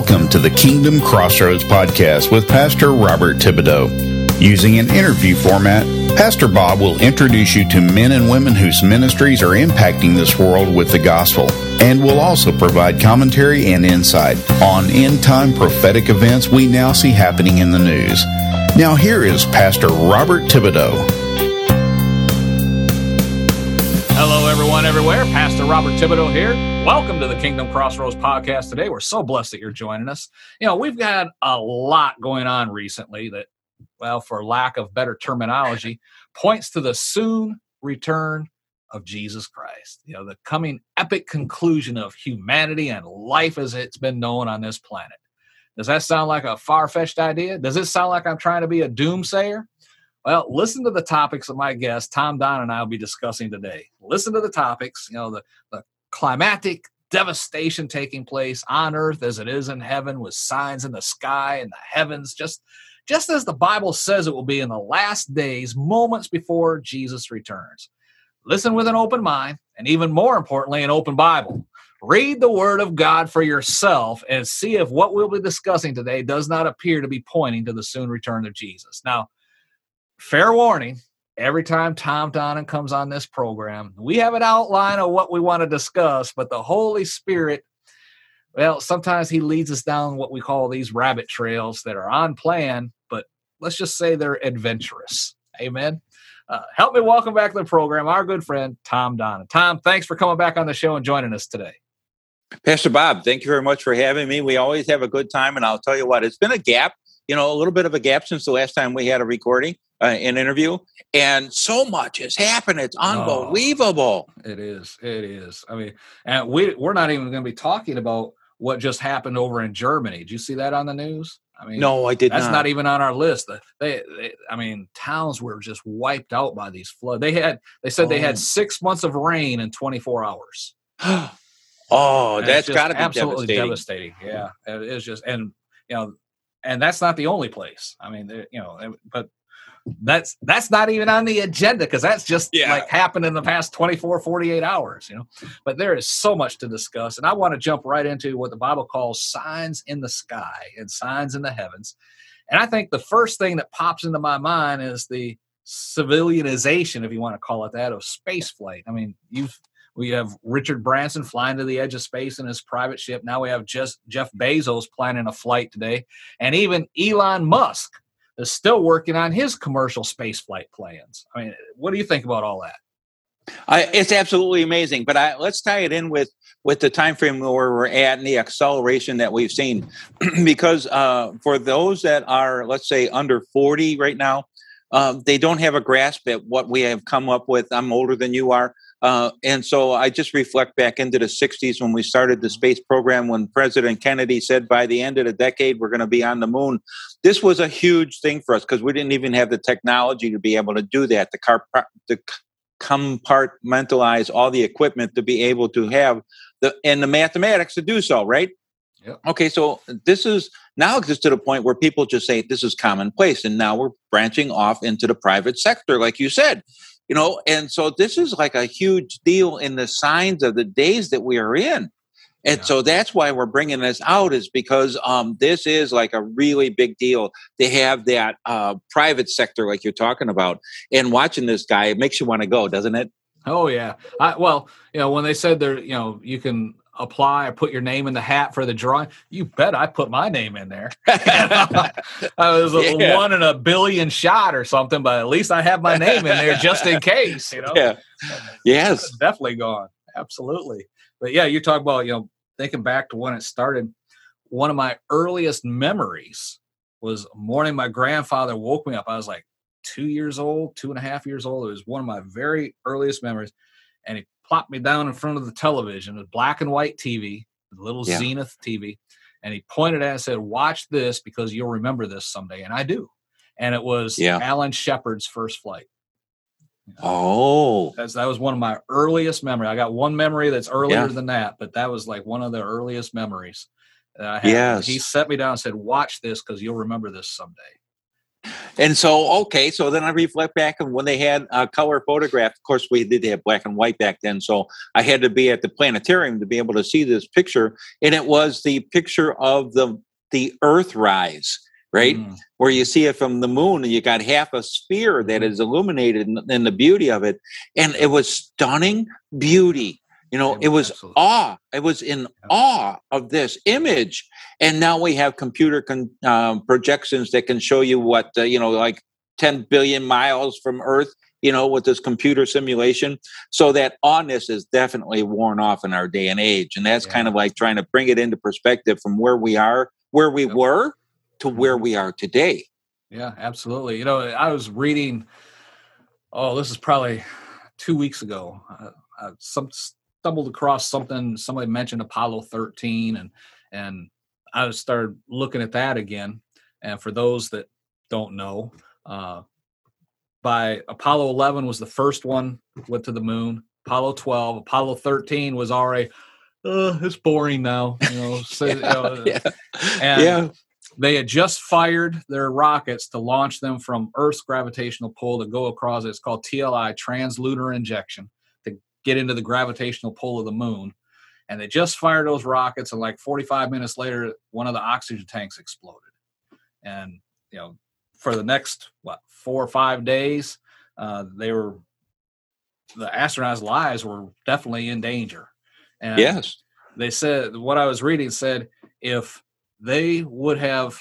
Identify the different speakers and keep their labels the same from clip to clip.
Speaker 1: Welcome to the Kingdom Crossroads podcast with Pastor Robert Thibodeau. Using an interview format, Pastor Bob will introduce you to men and women whose ministries are impacting this world with the gospel, and will also provide commentary and insight on end-time prophetic events we now see happening in the news. Now here is Pastor Robert Thibodeau.
Speaker 2: Hello, everyone, everywhere. Pastor Robert Thibodeau here. Welcome to the Kingdom Crossroads podcast today. We're so blessed that you're joining us. You know, we've got a lot going on recently that, well, for lack of better terminology, points to the soon return of Jesus Christ. You know, the coming epic conclusion of humanity and life as it's been known on this planet. Does that sound like a far-fetched idea? Does it sound like I'm trying to be a doomsayer? Well, listen to the topics that my guest, Tom Don, and I will be discussing today. Listen to the topics, you know, the climatic devastation taking place on earth as it is in heaven, with signs in the sky and the heavens, just as the Bible says it will be in the last days, moments before Jesus returns. Listen with an open mind, and even more importantly, an open Bible. Read the Word of God for yourself and see if what we'll be discussing today does not appear to be pointing to the soon return of Jesus. Now, fair warning, every time Tom Donnan comes on this program, we have an outline of what we want to discuss, but the Holy Spirit, well, sometimes he leads us down what we call these rabbit trails that are on plan, but let's just say they're adventurous. Amen. Help me welcome back to the program our good friend, Tom Donnan. Tom, thanks for coming back on the show and joining us today.
Speaker 3: Pastor Bob, thank you very much for having me. We always have a good time, and I'll tell you what, it's been a gap, a little bit of a gap since the last time we had a recording. An interview, and so much has happened. It's unbelievable.
Speaker 2: Oh, it is. I mean, and we're not even going to be talking about what just happened over in Germany. Did you see that on the news? I mean,
Speaker 3: no, I did not.
Speaker 2: That's not even on our list. Towns were just wiped out by these floods. They said they had 6 months of rain in 24 hours.
Speaker 3: That's got to be
Speaker 2: absolutely devastating. Yeah, it is just, and that's not the only place. I mean, but that's not even on the agenda, because that's just like happened in the past 24, 48 hours, But there is so much to discuss, and I want to jump right into what the Bible calls signs in the sky and signs in the heavens. And I think the first thing that pops into my mind is the civilianization, if you want to call it that, of space flight. I mean, we have Richard Branson flying to the edge of space in his private ship. Now we have Jeff Bezos planning a flight today, and even Elon Musk is still working on his commercial space flight plans. I mean, what do you think about all that?
Speaker 3: It's absolutely amazing, but let's tie it in with the time frame where we're at and the acceleration that we've seen. Because for those that are, let's say, under 40 right now, they don't have a grasp at what we have come up with. I'm older than you are. And so I just reflect back into the 60s when we started the space program, when President Kennedy said by the end of the decade, we're going to be on the moon. This was a huge thing for us because we didn't even have the technology to be able to do that, to compartmentalize all the equipment to be able to have the mathematics to do so, right?
Speaker 2: Yep.
Speaker 3: Okay, so this is now just to the point where people just say this is commonplace, and now we're branching off into the private sector, like you said. And so this is like a huge deal in the signs of the days that we are in. And so that's why we're bringing this out, is because this is like a really big deal to have that private sector like you're talking about. And watching this guy, it makes you want to go, doesn't it?
Speaker 2: Oh, yeah. When they said there, you can apply or put your name in the hat for the drawing, you bet I put my name in there. I was a 1 in a billion shot or something, but at least I have my name in there just in case,
Speaker 3: Yeah. Yes.
Speaker 2: It's definitely gone. Absolutely. But yeah, you talk about, thinking back to when it started. One of my earliest memories was a morning my grandfather woke me up. I was like 2.5 years old. It was one of my very earliest memories. And he plopped me down in front of the television, a black and white TV, a little Zenith TV. And he pointed at it and said, "Watch this because you'll remember this someday." And I do. And it was Alan Shepard's first flight. That was one of my earliest memories. I got one memory that's earlier than that, but that was like one of the earliest memories that I had.
Speaker 3: Yes.
Speaker 2: He set me down and said, "Watch this because you'll remember this someday."
Speaker 3: And so, okay, so then I reflect back on when they had a color photograph. Of course, we did have black and white back then. So I had to be at the planetarium to be able to see this picture. And it was the picture of the Earth rise, right? Where you see it from the moon and you got half a sphere that is illuminated in the beauty of it. And it was stunning beauty. It was awe. It was in awe of this image. And now we have computer projections that can show you what, like 10 billion miles from Earth, with this computer simulation. So that awness is definitely worn off in our day and age. And that's kind of like trying to bring it into perspective from where we were to where we are today. Yeah,
Speaker 2: absolutely. I was reading, this is probably 2 weeks ago, stumbled across something. Somebody mentioned Apollo 13, and I started looking at that again. And for those that don't know, by Apollo 11 was the first one went to the moon. Apollo 12, Apollo 13 was already it's boring now. They had just fired their rockets to launch them from Earth's gravitational pull to go across. It's called TLI, translunar injection, get into the gravitational pull of the moon. And they just fired those rockets, and like 45 minutes later, one of the oxygen tanks exploded. And, for the next, 4 or 5 days, the astronauts' lives were definitely in danger. And
Speaker 3: yes.
Speaker 2: They said, what I was reading said, if they would have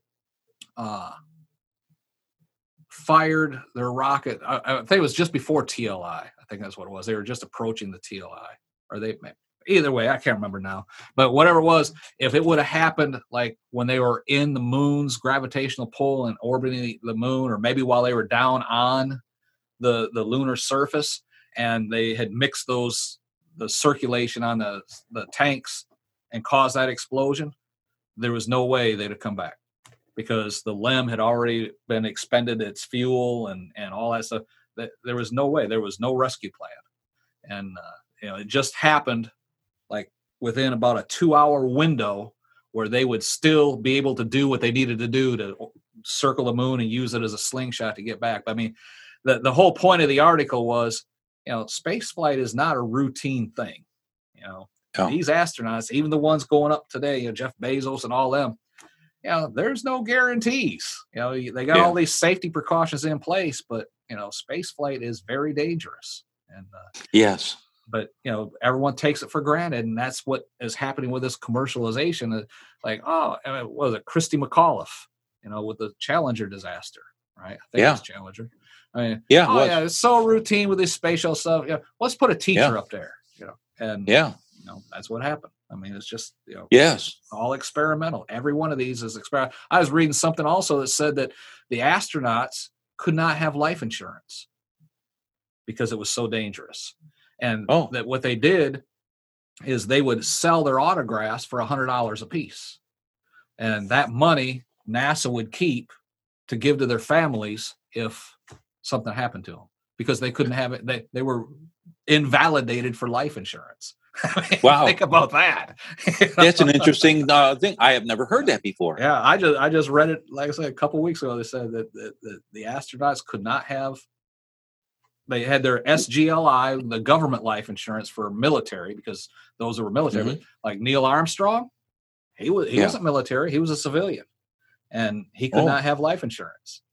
Speaker 2: fired their rocket, I think it was just before TLI. I think that's what it was. They were just approaching the TLI, or either way, I can't remember now. But whatever it was, if it would have happened like when they were in the moon's gravitational pull and orbiting the moon, or maybe while they were down on the lunar surface, and they had mixed the circulation on the tanks and caused that explosion, there was no way they'd have come back, because the LEM had already been expended its fuel and all that stuff. There was no way. There was no rescue plan. And, it just happened like within about a 2-hour window where they would still be able to do what they needed to do to circle the moon and use it as a slingshot to get back. But, I mean, the whole point of the article was, space flight is not a routine thing. These astronauts, even the ones going up today, Jeff Bezos and all them, there's no guarantees. They got all these safety precautions in place, but space flight is very dangerous. And
Speaker 3: yes,
Speaker 2: but everyone takes it for granted, and that's what is happening with this commercialization. Like, what was it, Christy McAuliffe? With the Challenger disaster, right? I think it's Challenger. I mean, it's so routine with this spatial stuff. Let's put a teacher up there. And that's what happened. I mean, it's just all experimental. Every one of these is experimental. I was reading something also that said that the astronauts could not have life insurance because it was so dangerous, and that what they did is they would sell their autographs for $100 a piece, and that money NASA would keep to give to their families if something happened to them, because they couldn't have it. They were invalidated for life insurance. I mean,
Speaker 3: wow!
Speaker 2: Think about that.
Speaker 3: That's an interesting thing. I have never heard that before.
Speaker 2: Yeah, I just read it. Like I said, a couple of weeks ago, they said that the astronauts could not have. They had their SGLI, the government life insurance for military, because those who were military. Mm-hmm. Like Neil Armstrong, he wasn't military; he was a civilian, and he could not have life insurance.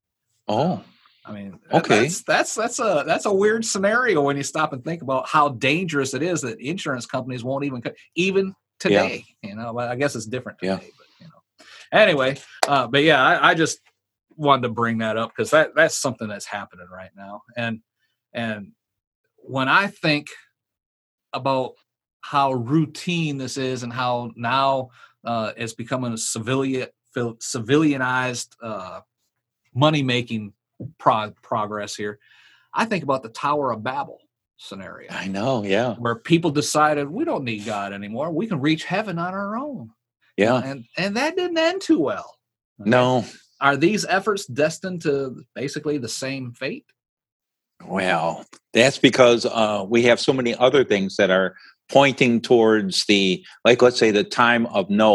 Speaker 2: I mean, that's a weird scenario when you stop and think about how dangerous it is that insurance companies won't even today. But I guess it's different today. But anyway, I just wanted to bring that up because that's something that's happening right now. And when I think about how routine this is and how now it's becoming a civilianized money making progress here, I think about the Tower of Babel scenario.
Speaker 3: I know,
Speaker 2: where people decided we don't need God anymore. We can reach heaven on our own. And that didn't end too well.
Speaker 3: No.
Speaker 2: Are these efforts destined to basically the same fate?
Speaker 3: Well, that's because we have so many other things that are pointing towards let's say the time of Noah,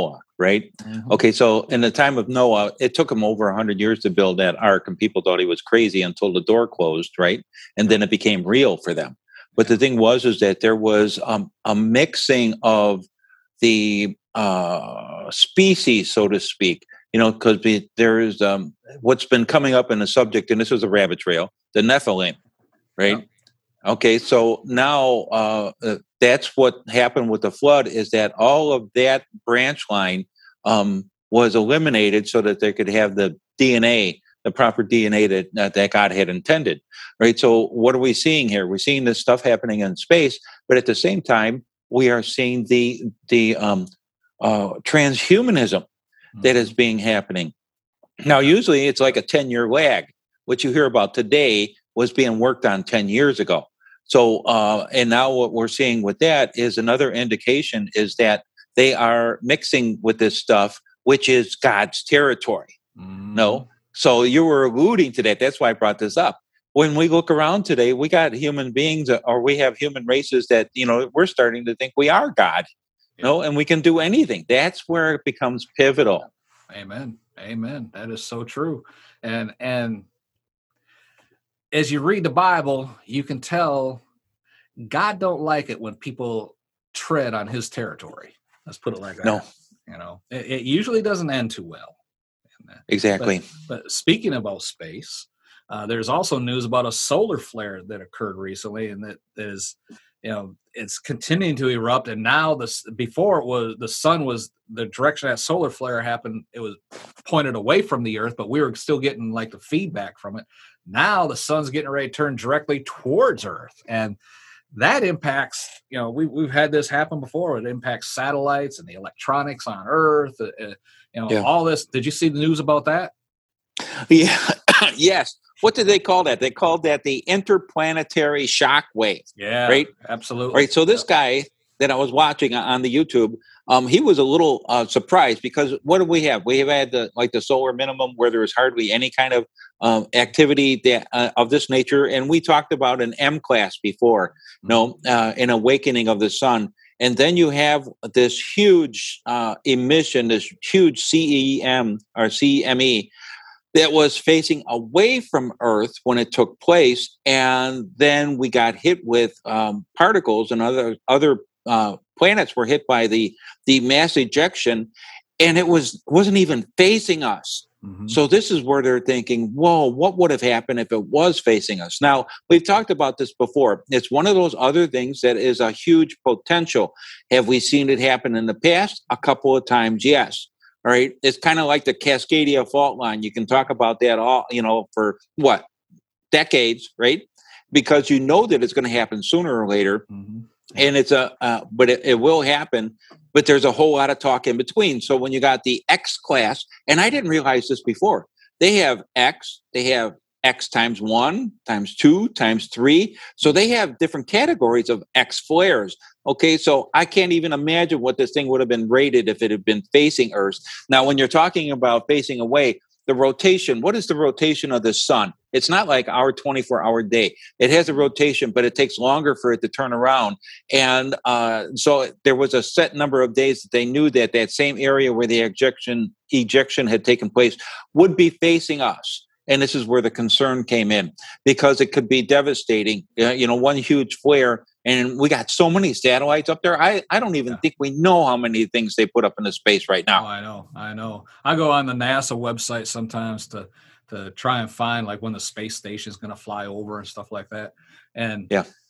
Speaker 3: right? Okay, so in the time of Noah, it took him over 100 years to build that ark, and people thought he was crazy until the door closed, right? And then it became real for them. But the thing was is that there was a mixing of the species, so to speak, because there is what's been coming up in the subject, and this is a rabbit trail, the Nephilim, right? Yeah. Okay, so now that's what happened with the flood, is that all of that branch line was eliminated so that they could have the DNA, the proper DNA that God had intended, right? So what are we seeing here? We're seeing this stuff happening in space, but at the same time, we are seeing the transhumanism that is being happening. Now, usually it's like a 10-year lag. What you hear about today was being worked on 10 years ago. So, and now what we're seeing with that is another indication is that they are mixing with this stuff, which is God's territory. No? So you were alluding to that. That's why I brought this up. When we look around today, we got human beings, or we have human races that, we're starting to think we are God, and we can do anything. That's where it becomes pivotal.
Speaker 2: Amen. Amen. That is so true. And as you read the Bible, you can tell God don't like it when people tread on his territory. Let's put it like that.
Speaker 3: No.
Speaker 2: It usually doesn't end too well.
Speaker 3: Exactly.
Speaker 2: But speaking about space, there's also news about a solar flare that occurred recently, and that is, it's continuing to erupt. And now before it was the sun was the direction that solar flare happened. It was pointed away from the Earth, but we were still getting like the feedback from it. Now the sun's getting ready to turn directly towards Earth, and that impacts. We've had this happen before. It impacts satellites and the electronics on Earth. All this. Did you see the news about that?
Speaker 3: Yeah. Yes. What did they call that? They called that the interplanetary shock wave.
Speaker 2: Yeah.
Speaker 3: Right.
Speaker 2: Absolutely.
Speaker 3: Right. So this guy that I was watching on the YouTube, he was a little surprised, because what do we have? We have had the solar minimum, where there is hardly any kind of activity of this nature. And we talked about an M class before, an awakening of the sun. And then you have this huge emission, this huge CEM or CME that was facing away from Earth when it took place. And then we got hit with particles, and other planets were hit by the mass ejection, and it wasn't even facing us. So this is where they're thinking, whoa, what would have happened if it was facing us? Now, we've talked about this before. It's one of those other things that is a huge potential. Have we seen it happen in the past? A couple of times, yes. All right. It's kind of like the Cascadia fault line. You can talk about that all, for what? Decades, right? Because that it's going to happen sooner or later. And it's but it will happen, but there's a whole lot of talk in between. So when you got the X class, and I didn't realize this before, they have X times 1, times 2, times 3. So they have different categories of X flares. Okay, so I can't even imagine what this thing would have been rated if it had been facing Earth. Now, when you're talking about facing away, the rotation, what is the rotation of the sun? It's not like our 24-hour day. It has a rotation, but it takes longer for it to turn around. And so there was a set number of days that they knew that same area where the ejection had taken place would be facing us. And this is where the concern came in, because it could be devastating. One huge flare, and we got so many satellites up there. I don't even think we know how many things they put up into space right now.
Speaker 2: Oh, I know. I go on the NASA website sometimes to try and find like when the space station is going to fly over and stuff like that. And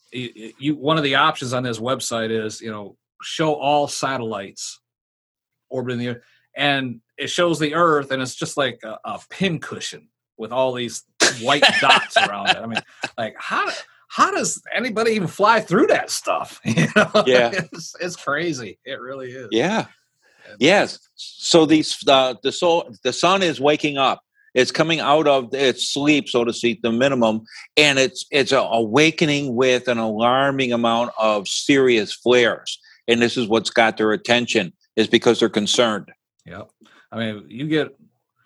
Speaker 2: one of the options on this website is, show all satellites orbiting the Earth, and it shows the Earth, and it's just like a pin cushion with all these white dots around it. I mean, like how does anybody even fly through that stuff?
Speaker 3: Yeah,
Speaker 2: it's crazy. It really is.
Speaker 3: Yeah. Yes. So the sun is waking up. It's coming out of its sleep, so to speak, the minimum, and it's awakening with an alarming amount of serious flares. And this is what's got their attention, is because they're concerned.
Speaker 2: Yep. I mean, you get,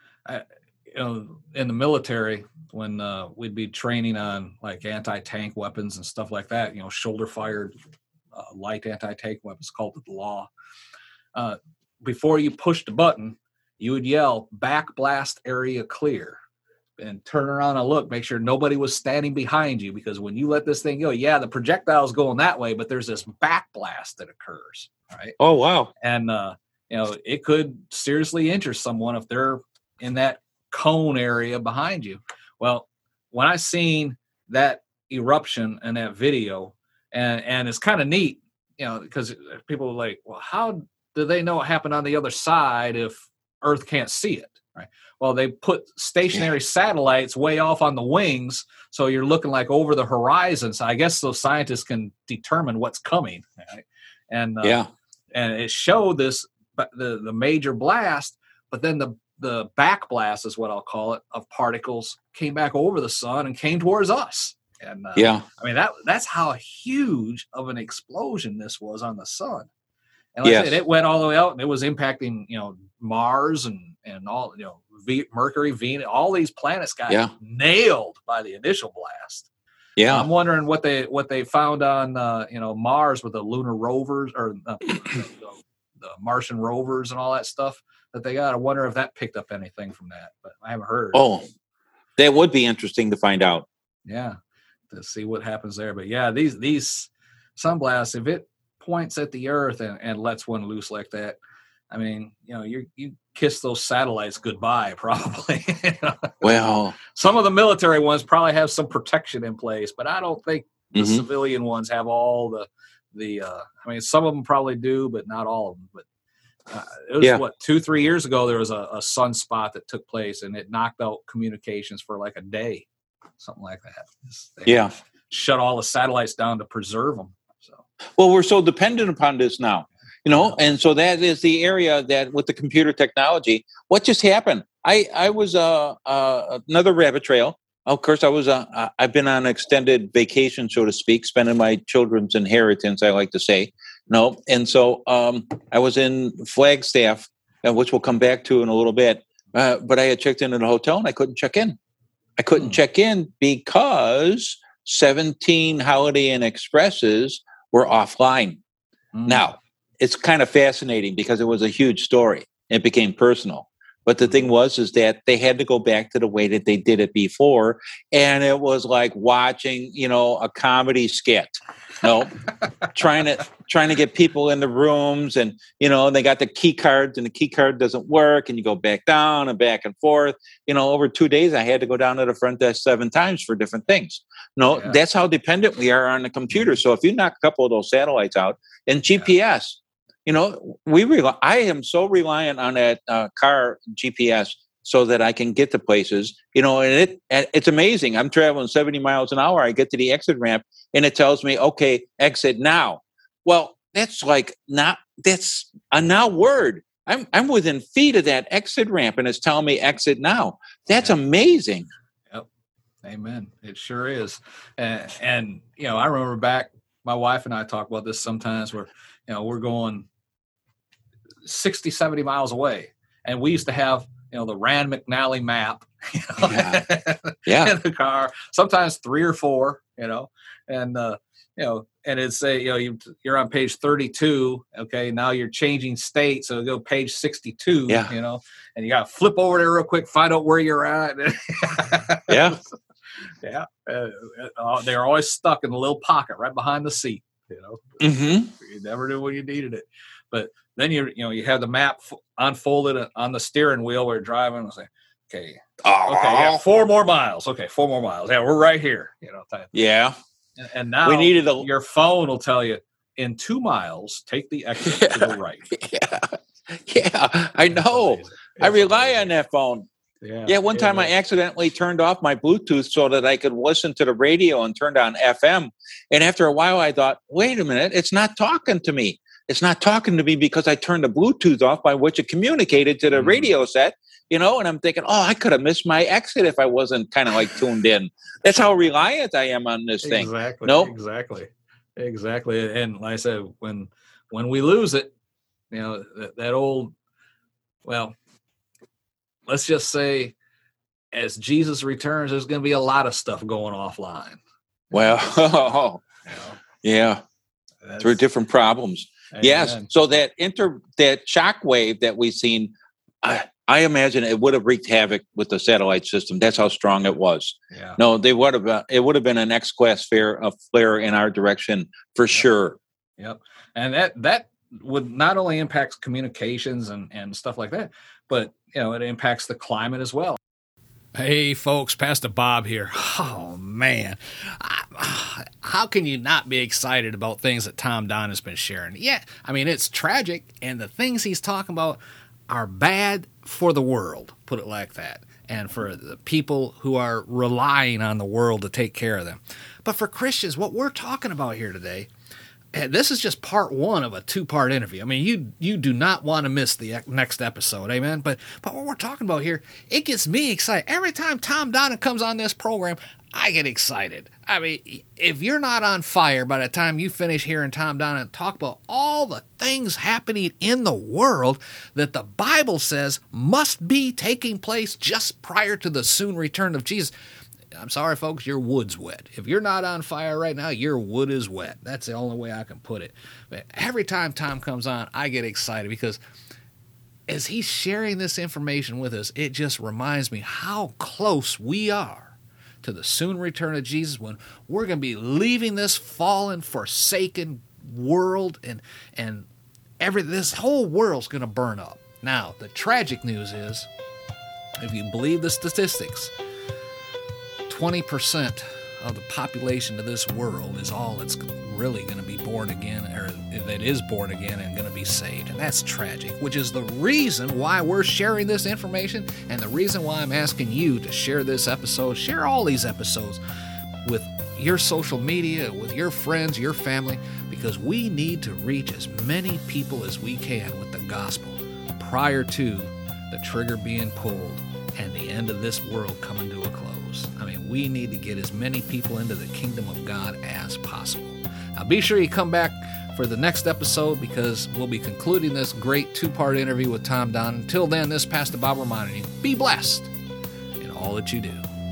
Speaker 2: in the military, when we'd be training on like anti-tank weapons and stuff like that, shoulder-fired light anti-tank weapons called the law. before you push the button, you would yell back blast area clear and turn around and look, make sure nobody was standing behind you, because when you let this thing go, the projectile's going that way, but there's this back blast that occurs. Right.
Speaker 3: Oh, wow.
Speaker 2: And, it could seriously injure someone if they're in that cone area behind you. Well, when I seen that eruption and that video, and it's kind of neat, because people are like, well, how do they know what happened on the other side if Earth can't see it? Right. Well, they put stationary satellites way off on the wings, so you're looking like over the horizon. So I guess those scientists can determine what's coming. Right? And and it showed this the major blast, but then the back blast is what I'll call it, of particles came back over the sun and came towards us. And I mean that's how huge of an explosion this was on the sun. And like I said, it went all the way out, and it was impacting Mars and all Mercury, Venus, all these planets got nailed by the initial blast. Yeah, I'm wondering what they found on Mars with the lunar rovers or the Martian rovers and all that stuff that they got. I wonder if that picked up anything from that, but I haven't heard.
Speaker 3: Oh, that would be interesting to find out.
Speaker 2: Yeah, to see what happens there. But these sunblasts, if it points at the Earth and lets one loose like that, I mean, you kiss those satellites goodbye, probably.
Speaker 3: Well,
Speaker 2: some of the military ones probably have some protection in place, but I don't think the civilian ones have all the. I mean, some of them probably do, but not all of them. But it was 2-3 years ago, there was a sunspot that took place, and it knocked out communications for like a day, something like that. They shut all the satellites down to preserve them. So,
Speaker 3: well, we're so dependent upon this now. And so that is the area that with the computer technology, what just happened? I was another rabbit trail. Of course, I've been on an extended vacation, so to speak, spending my children's inheritance, I like to say. And so I was in Flagstaff, which we'll come back to in a little bit. But I had checked into the hotel and I couldn't check in. I couldn't check in because 17 Holiday Inn Expresses were offline. Now, it's kind of fascinating because it was a huge story. It became personal. But the thing was that they had to go back to the way that they did it before. And it was like watching, a comedy skit, trying to get people in the rooms, and, they got the key cards and the key card doesn't work, and you go back down and back and forth. Over 2 days, I had to go down to the front desk 7 times for different things. That's how dependent we are on the computer. So if you knock a couple of those satellites out and GPS, I am so reliant on that car GPS so that I can get to places, and it's amazing. I'm traveling 70 miles an hour. I get to the exit ramp and it tells me, okay, exit now. Well, that's that's a now word. I'm within feet of that exit ramp and it's telling me exit now. That's amazing.
Speaker 2: Yep. Amen. It sure is. And I remember back, my wife and I talk about this sometimes where, we're going 60, 70 miles away. And we used to have, the Rand McNally map in the car, sometimes 3 or 4, and it'd say, you're on page 32. Okay. Now you're changing state. So go page 62, and you got to flip over there real quick, find out where you're at.
Speaker 3: Yeah.
Speaker 2: They're always stuck in a little pocket right behind the seat, You never knew when you needed it. But then you have the map unfolded on the steering wheel where you're driving and say, okay, 4 more miles. Okay, 4 more miles. Yeah, we're right here.
Speaker 3: Yeah.
Speaker 2: And now your phone will tell you, in 2 miles, take the exit to the right.
Speaker 3: Yeah, I know. I rely on that phone. Yeah, one time I accidentally turned off my Bluetooth so that I could listen to the radio and turned on FM. And after a while, I thought, wait a minute, it's not talking to me. It's not talking to me because I turned the Bluetooth off by which it communicated to the radio set, and I'm thinking, I could have missed my exit if I wasn't kind of like tuned in. That's how reliant I am on this thing.
Speaker 2: Exactly. And like I said, when we lose it, that old, let's just say as Jesus returns, there's going to be a lot of stuff going offline.
Speaker 3: Well, yeah. There are different problems. Yes. So that shock wave that we've seen, I imagine it would have wreaked havoc with the satellite system. That's how strong it was.
Speaker 2: Yeah.
Speaker 3: No, it would have been an X-class flare in our direction for sure.
Speaker 2: Yep. And that would not only impact communications and stuff like that, but it impacts the climate as well.
Speaker 4: Hey folks, Pastor Bob here. Oh man, how can you not be excited about things that Tom Don has been sharing? Yeah, I mean, it's tragic, and the things he's talking about are bad for the world, put it like that, and for the people who are relying on the world to take care of them. But for Christians, what we're talking about here today, this is just part one of a two-part interview. I mean, you do not want to miss the next episode, amen? But what we're talking about here, it gets me excited. Every time Tom Donnan comes on this program, I get excited. I mean, if you're not on fire by the time you finish hearing Tom Donnan talk about all the things happening in the world that the Bible says must be taking place just prior to the soon return of Jesus, I'm sorry, folks, your wood's wet. If you're not on fire right now, your wood is wet. That's the only way I can put it. But every time Tom comes on, I get excited because as he's sharing this information with us, it just reminds me how close we are to the soon return of Jesus, when we're going to be leaving this fallen, forsaken world, and this whole world's going to burn up. Now, the tragic news is, if you believe the statistics, 20% of the population of this world is all that's really going to be born again, or that is born again and going to be saved. And that's tragic, which is the reason why we're sharing this information, and the reason why I'm asking you to share this episode, share all these episodes with your social media, with your friends, your family, because we need to reach as many people as we can with the gospel prior to the trigger being pulled and the end of this world coming to a close. I mean, we need to get as many people into the kingdom of God as possible. Now, be sure you come back for the next episode, because we'll be concluding this great two-part interview with Tom Don. Until then, this Pastor Bob reminding you, be blessed in all that you do.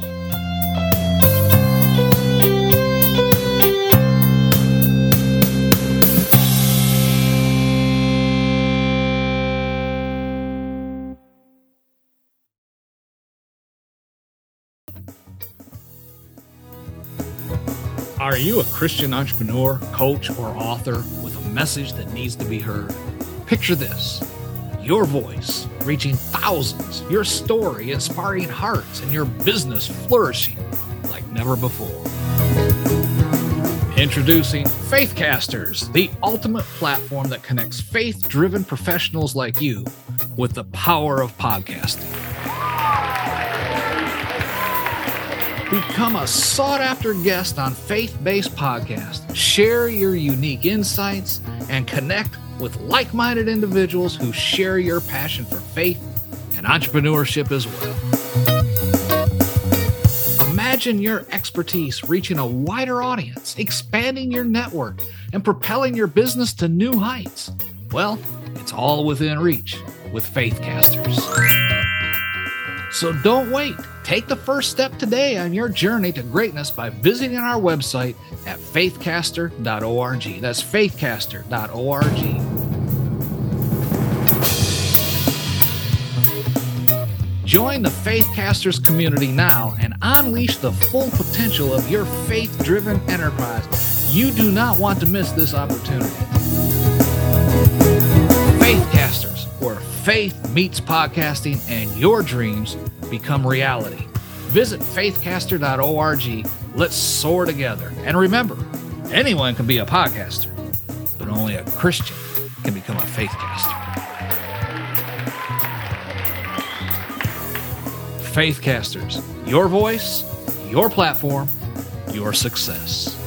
Speaker 4: Are you a Christian entrepreneur, coach, or author with a message that needs to be heard? Picture this: your voice reaching thousands, your story inspiring hearts, and your business flourishing like never before. Introducing Faithcasters, the ultimate platform that connects faith-driven professionals like you with the power of podcasting. Become a sought-after guest on faith-based podcasts. Share your unique insights and connect with like-minded individuals who share your passion for faith and entrepreneurship as well. Imagine your expertise reaching a wider audience, expanding your network, and propelling your business to new heights. Well, it's all within reach with Faithcasters. So don't wait. Take the first step today on your journey to greatness by visiting our website at faithcaster.org. That's faithcaster.org. Join the Faithcasters community now and unleash the full potential of your faith-driven enterprise. You do not want to miss this opportunity. Faithcasters, where faith meets podcasting and your dreams become reality. Visit faithcaster.org. Let's soar together. And remember, anyone can be a podcaster, but only a Christian can become a faithcaster. Faithcasters, your voice, your platform, your success.